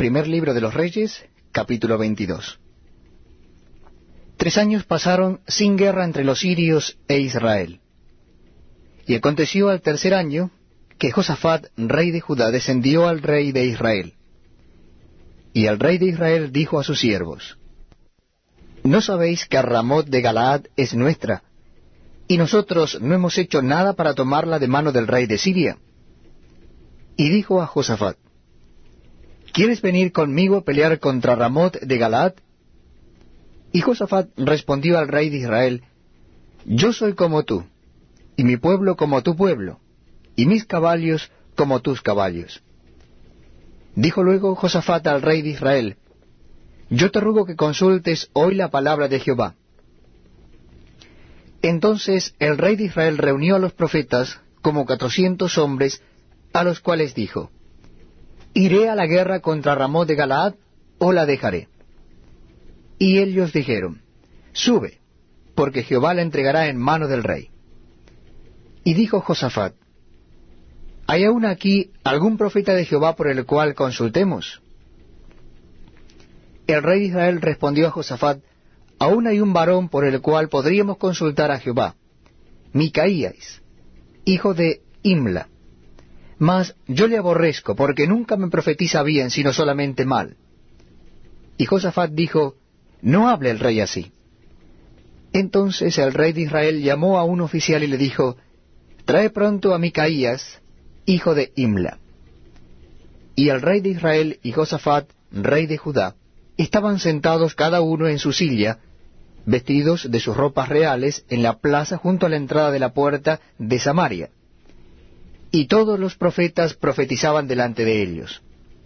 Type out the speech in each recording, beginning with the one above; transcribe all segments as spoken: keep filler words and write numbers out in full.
Primer libro de los Reyes, capítulo veintidós. Tres años pasaron sin guerra entre los sirios e Israel. Y aconteció al tercer año que Josafat, rey de Judá, descendió al rey de Israel. Y el rey de Israel dijo a sus siervos: ¿No sabéis que Ramot de Galaad es nuestra, y nosotros no hemos hecho nada para tomarla de mano del rey de Siria? Y dijo a Josafat: ¿Quieres venir conmigo a pelear contra Ramot de Galaad? Y Josafat respondió al rey de Israel: Yo soy como tú, y mi pueblo como tu pueblo, y mis caballos como tus caballos. Dijo luego Josafat al rey de Israel: Yo te ruego que consultes hoy la palabra de Jehová. Entonces el rey de Israel reunió a los profetas, como cuatrocientos hombres, a los cuales dijo: ¿Iré a la guerra contra Ramot de Galaad, o la dejaré? Y ellos dijeron: Sube, porque Jehová la entregará en mano del rey. Y dijo Josafat: ¿Hay aún aquí algún profeta de Jehová por el cual consultemos? El rey de Israel respondió a Josafat: Aún hay un varón por el cual podríamos consultar a Jehová, Micaías, hijo de Imla. Mas yo le aborrezco, porque nunca me profetiza bien, sino solamente mal. Y Josafat dijo: No hable el rey así. Entonces el rey de Israel llamó a un oficial y le dijo: Trae pronto a Micaías, hijo de Imla. Y el rey de Israel y Josafat, rey de Judá, estaban sentados cada uno en su silla, vestidos de sus ropas reales, en la plaza junto a la entrada de la puerta de Samaria. Y todos los profetas profetizaban delante de ellos.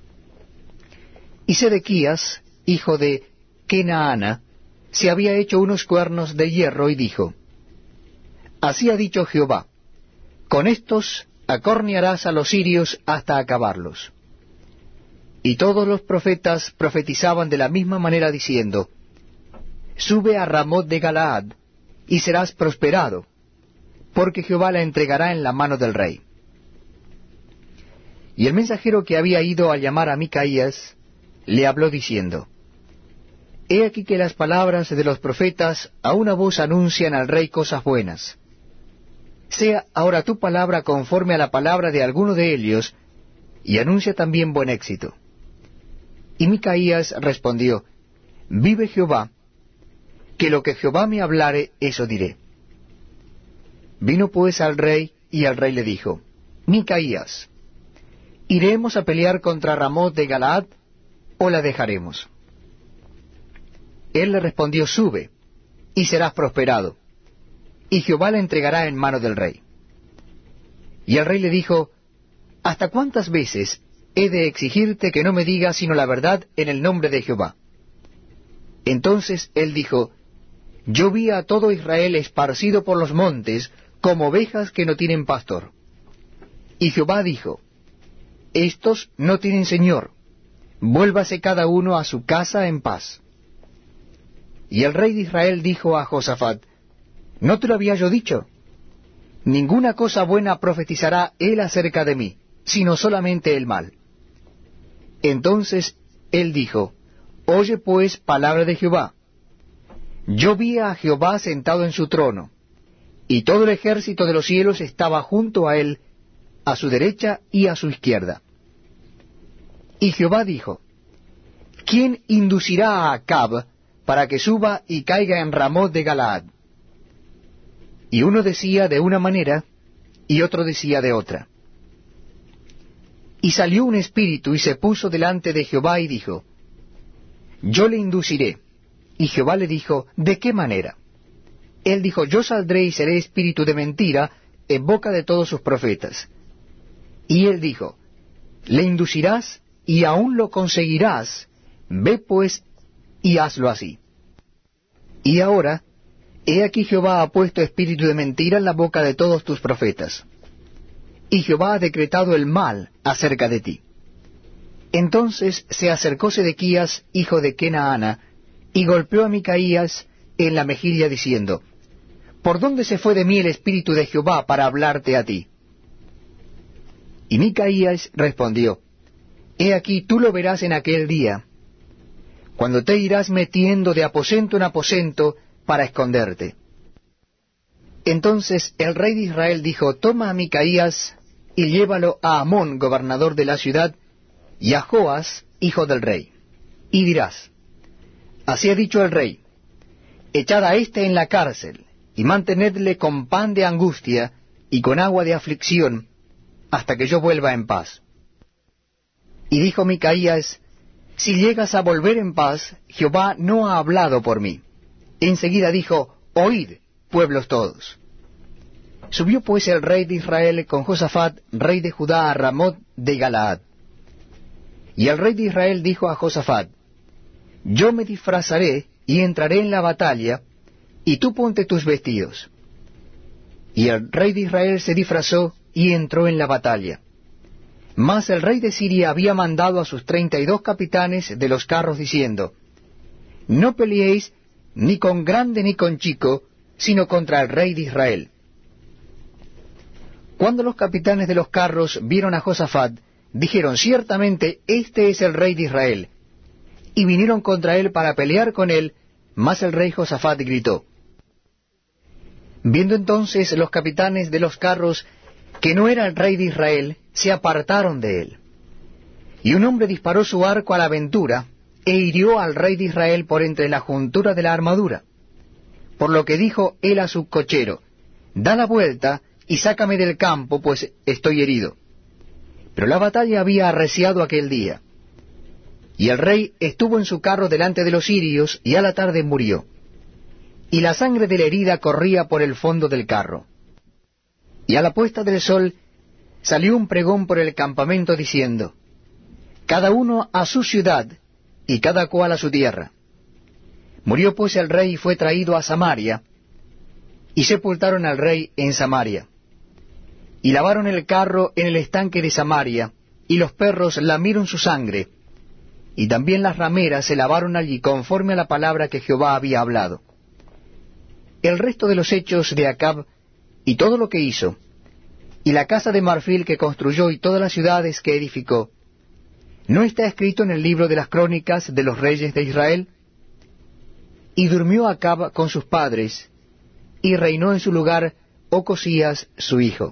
Y Sedequías, hijo de Kenaana, se había hecho unos cuernos de hierro y dijo: Así ha dicho Jehová: Con estos acornearás a los sirios hasta acabarlos. Y todos los profetas profetizaban de la misma manera diciendo: Sube a Ramot de Galaad, y serás prosperado, porque Jehová la entregará en la mano del rey. Y el mensajero que había ido a llamar a Micaías le habló diciendo: He aquí que las palabras de los profetas a una voz anuncian al rey cosas buenas. Sea ahora tu palabra conforme a la palabra de alguno de ellos, y anuncia también buen éxito. Y Micaías respondió: Vive Jehová, que lo que Jehová me hablare, eso diré. Vino pues al rey, y al rey le dijo: Micaías, ¿iremos a pelear contra Ramot de Galaad, o la dejaremos? Él le respondió: Sube, y serás prosperado, y Jehová la entregará en mano del rey. Y el rey le dijo: ¿Hasta cuántas veces he de exigirte que no me digas sino la verdad en el nombre de Jehová? Entonces él dijo: Yo vi a todo Israel esparcido por los montes, como ovejas que no tienen pastor. Y Jehová dijo: Estos no tienen señor, vuélvase cada uno a su casa en paz. Y el rey de Israel dijo a Josafat: ¿No te lo había yo dicho? Ninguna cosa buena profetizará él acerca de mí, sino solamente el mal. Entonces él dijo: Oye pues palabra de Jehová. Yo vi a Jehová sentado en su trono, y todo el ejército de los cielos estaba junto a él, a su derecha y a su izquierda. Y Jehová dijo: ¿Quién inducirá a Acab para que suba y caiga en Ramot de Galaad? Y uno decía de una manera, y otro decía de otra. Y salió un espíritu y se puso delante de Jehová y dijo: Yo le induciré. Y Jehová le dijo: ¿De qué manera? Él dijo: Yo saldré y seré espíritu de mentira en boca de todos sus profetas. Y él dijo: Le inducirás y aún lo conseguirás. Ve pues y hazlo así. Y ahora, he aquí Jehová ha puesto espíritu de mentira en la boca de todos tus profetas. Y Jehová ha decretado el mal acerca de ti. Entonces se acercó Sedequías, hijo de Kenaana, y golpeó a Micaías en la mejilla, diciendo: ¿Por dónde se fue de mí el espíritu de Jehová para hablarte a ti? Y Micaías respondió: He aquí tú lo verás en aquel día, cuando te irás metiendo de aposento en aposento para esconderte. Entonces el rey de Israel dijo, toma a Micaías y llévalo a Amón, gobernador de la ciudad, y a Joas, hijo del rey. Y dirás, así ha dicho el rey, echad a éste en la cárcel, y mantenedle con pan de angustia y con agua de aflicción, hasta que yo vuelva en paz. Y dijo Micaías, si llegas a volver en paz, Jehová no ha hablado por mí. Enseguida dijo, oíd, pueblos todos. Subió pues el rey de Israel con Josafat, rey de Judá, a Ramot de Galaad. Y el rey de Israel dijo a Josafat, yo me disfrazaré y entraré en la batalla, y tú ponte tus vestidos. Y el rey de Israel se disfrazó y entró en la batalla. Mas el rey de Siria había mandado a sus treinta y dos capitanes de los carros, diciendo, no peleéis ni con grande ni con chico, sino contra el rey de Israel. Cuando los capitanes de los carros vieron a Josafat, dijeron, ciertamente este es el rey de Israel, y vinieron contra él para pelear con él, mas el rey Josafat gritó. Viendo entonces los capitanes de los carros que no era el rey de Israel, se apartaron de él. Y un hombre disparó su arco a la aventura, e hirió al rey de Israel por entre la juntura de la armadura. Por lo que dijo él a su cochero, da la vuelta y sácame del campo, pues estoy herido. Pero la batalla había arreciado aquel día. Y el rey estuvo en su carro delante de los sirios, y a la tarde murió. Y la sangre de la herida corría por el fondo del carro. Y a la puesta del sol salió un pregón por el campamento diciendo, cada uno a su ciudad, y cada cual a su tierra. Murió pues el rey y fue traído a Samaria, y sepultaron al rey en Samaria. Y lavaron el carro en el estanque de Samaria, y los perros lamieron su sangre, y también las rameras se lavaron allí conforme a la palabra que Jehová había hablado. El resto de los hechos de Acab, y todo lo que hizo, y la casa de marfil que construyó y todas las ciudades que edificó, ¿no está escrito en el libro de las crónicas de los reyes de Israel? Y durmió Acab con sus padres, y reinó en su lugar Ocosías su hijo.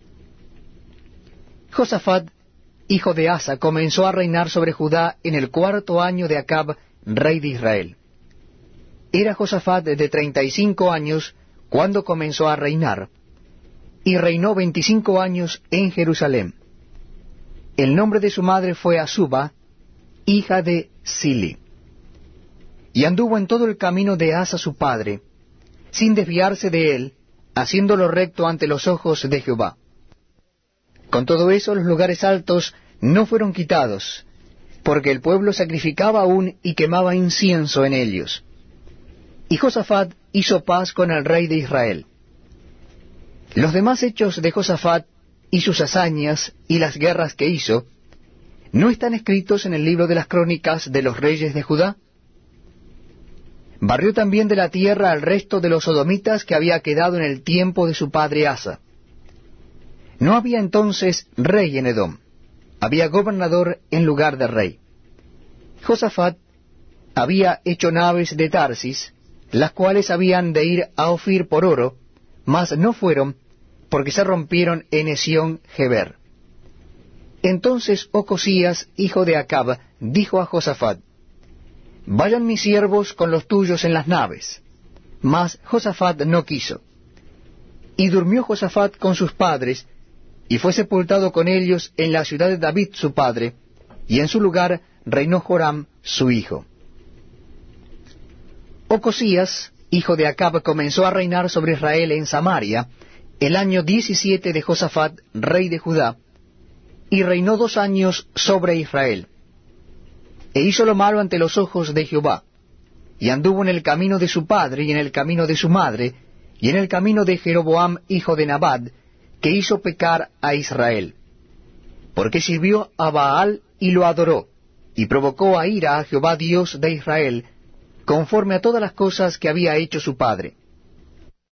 Josafat, hijo de Asa, comenzó a reinar sobre Judá en el cuarto año de Acab, rey de Israel. Era Josafat de treinta y cinco años cuando comenzó a reinar, y reinó veinticinco años en Jerusalén. El nombre de su madre fue Azuba, hija de Sili. Y anduvo en todo el camino de Asa su padre, sin desviarse de él, haciéndolo recto ante los ojos de Jehová. Con todo eso los lugares altos no fueron quitados, porque el pueblo sacrificaba aún y quemaba incienso en ellos. Y Josafat hizo paz con el rey de Israel. Los demás hechos de Josafat y sus hazañas y las guerras que hizo, ¿no están escritos en el libro de las crónicas de los reyes de Judá? Barrió también de la tierra al resto de los sodomitas que había quedado en el tiempo de su padre Asa. No había entonces rey en Edom, había gobernador en lugar de rey. Josafat había hecho naves de Tarsis, las cuales habían de ir a Ofir por oro, mas no fueron, porque se rompieron en Esión-Geber. Entonces Ocosías, hijo de Acab, dijo a Josafat, vayan mis siervos con los tuyos en las naves. Mas Josafat no quiso. Y durmió Josafat con sus padres, y fue sepultado con ellos en la ciudad de David su padre, y en su lugar reinó Joram su hijo. Ocosías, hijo de Acab, comenzó a reinar sobre Israel en Samaria, el año diecisiete de Josafat, rey de Judá, y reinó dos años sobre Israel. E hizo lo malo ante los ojos de Jehová, y anduvo en el camino de su padre y en el camino de su madre, y en el camino de Jeroboam, hijo de Nabat, que hizo pecar a Israel. Porque sirvió a Baal y lo adoró, y provocó a ira a Jehová Dios de Israel, conforme a todas las cosas que había hecho su padre.